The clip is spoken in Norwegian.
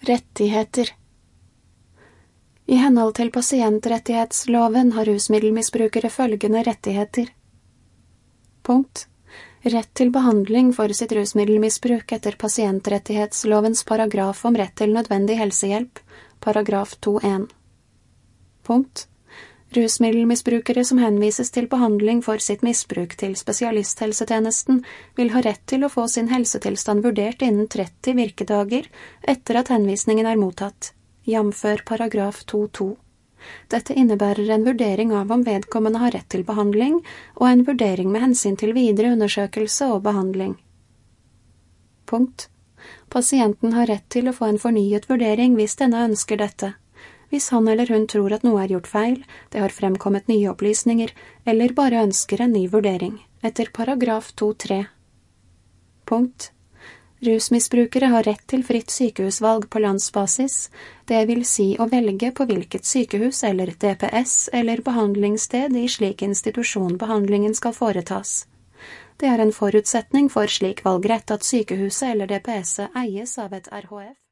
Rettigheter. I henhold til pasientrettighetsloven har rusmiddelmisbrukere følgende rettigheter. Punkt. Rett til behandling for sitt rusmiddelmisbruk etter pasientrettighetslovens paragraf om rett til nødvendig helsehjelp, paragraf 2.1. Punkt. Rusmiddelmisbrukere som henvises til behandling for sitt misbruk til spesialisthelsetjenesten vil ha rett til å få sin helsetilstand vurdert innen 30 virkedager etter at henvisningen er mottatt, jamfør paragraf 2.2. Dette innebærer en vurdering av om vedkommende har rett til behandling, og en vurdering med hensyn til videre undersøkelse og behandling. Punkt. Pasienten har rett til å få en fornyet vurdering hvis denne ønsker dette. Hvis han eller hun tror at noe er gjort feil, det har fremkommet nye opplysninger, eller bare ønsker en ny vurdering, etter paragraf 2.3. Punkt. Rusmisbrukere har rett til fritt sykehusvalg på landsbasis, det vil si å velge på hvilket sykehus eller DPS eller behandlingssted i slik institusjon behandlingen skal foretas. Det er en forutsetning for slik valgrett at sykehuset eller DPS-et eies av et RHF.